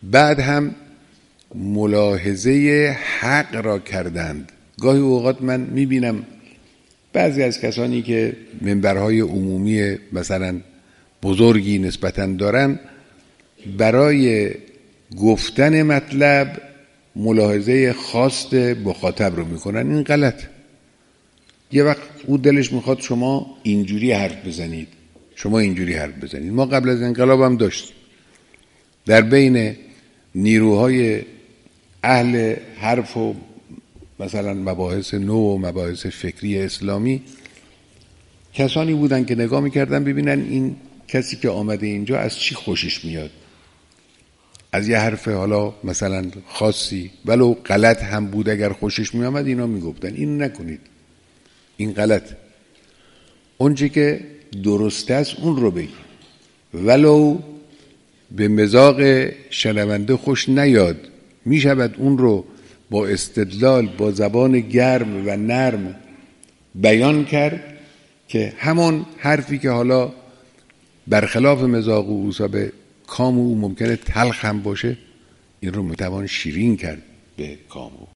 بعد هم ملاحظه حق را کردند. گاهی اوقات من میبینم بعضی از کسانی که منبرهای عمومی مثلا بزرگی نسبتاً دارن، برای گفتن مطلب ملاحظه خاص مخاطب رو میکنن. این غلط. یه وقت او دلش میخواد شما اینجوری حرف بزنید، شما اینجوری حرف بزنید. ما قبل از انقلاب هم داشتیم در بین نیروهای اهل حرف و مثلا مباحث نو و مباحث فکری اسلامی کسانی بودن که نگاه میکردن ببینن این کسی که آمده اینجا از چی خوشش میاد، از یه حرف حالا مثلا خاصی ولو غلط هم بود اگر خوشش میامد اینا میگفتن این نکنید، این غلط. اونچه که درست است اون رو بگی، ولو به مذاق شنونده خوش نیاد، میشود اون رو با استدلال با زبان گرم و نرم بیان کرد که همون حرفی که حالا برخلاف مذاق او به کام او ممکنه تلخ هم باشه، این رو میتوان شیرین کرد به کام او.